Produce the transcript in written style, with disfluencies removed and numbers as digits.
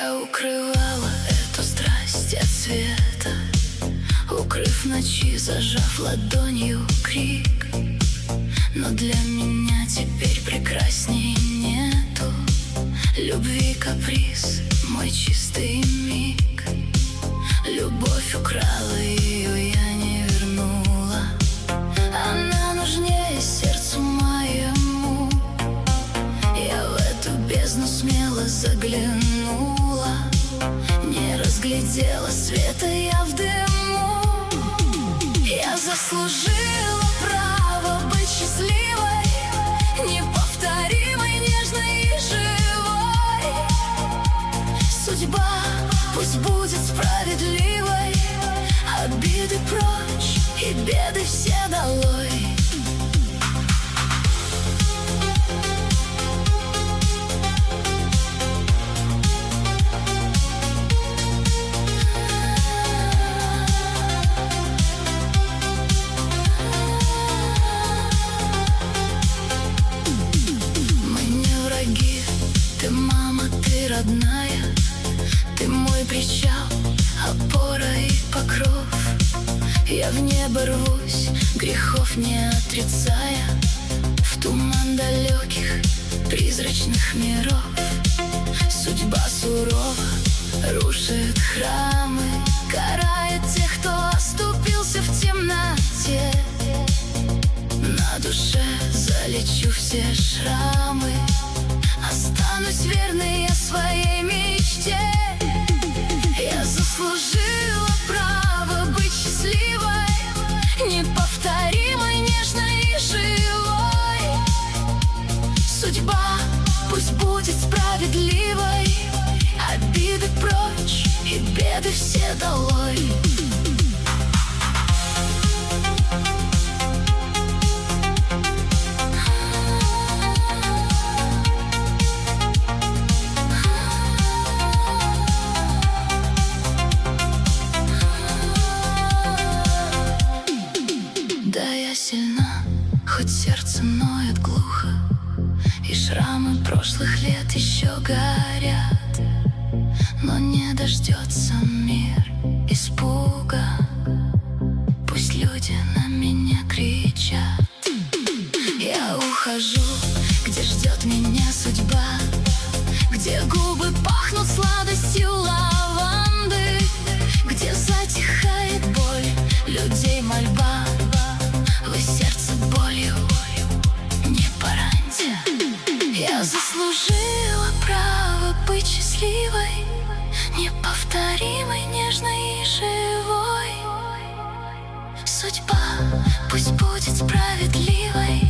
Я укрывала эту страсть от света, укрыв ночи, зажав ладонью крик. Но для меня теперь прекрасней нету любви, каприз, мой чистый миг. Любовь украла, ее я не вернула. Она нужнее сердцу моему. Я в эту бездну смело заглянула, не разглядела света я в дыму. Я заслужила право быть счастливой, неповторимой, нежной и живой. Судьба пусть будет справедливой, обиды прочь и беды все долой. Ты мама, ты родная, ты мой причал, опора и покров. Я в небо рвусь, грехов не отрицая, в туман далеких призрачных миров. Судьба сурова рушит храмы, карает тех, кто оступился в темноте. На душе залечу все шрамы, останусь верной я своей мечте. Я заслужила право быть счастливой, неповторимой, нежной и живой. Судьба пусть будет справедливой, обиды прочь и беды все долой. Сильна, хоть сердце ноет глухо, и шрамы прошлых лет еще горят. Но не дождется мир испуга, пусть люди на меня кричат. Я ухожу, где ждет меня судьба, где губы пахнут сладостью лаванды, где затихает боль людей мольба. Вы сердце болью не пораньте. Я заслужила право быть счастливой, неповторимой, нежной и живой. Судьба пусть будет справедливой,